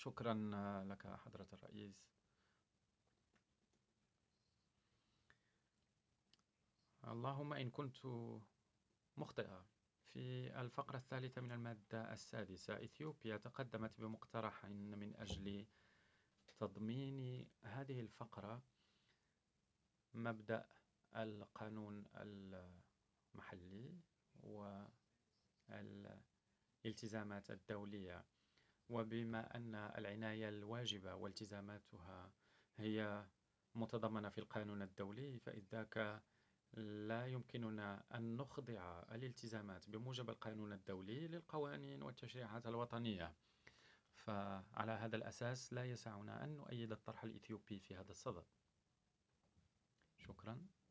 شكرا لك حضرة الرئيس. اللهم إن كنت مخطئة. في الفقرة الثالثة من المادة السادسة، إثيوبيا تقدمت بمقترح من أجل تضمين هذه الفقرة مبدأ القانون المحلي والالتزامات الدولية. وبما أن العناية الواجبة والتزاماتها هي متضمنة في القانون الدولي، فإذ ذاك لا يمكننا أن نخضع الالتزامات بموجب القانون الدولي للقوانين والتشريعات الوطنية. فعلى هذا الأساس لا يسعنا أن نؤيد الطرح الإثيوبي في هذا الصدد. شكرا.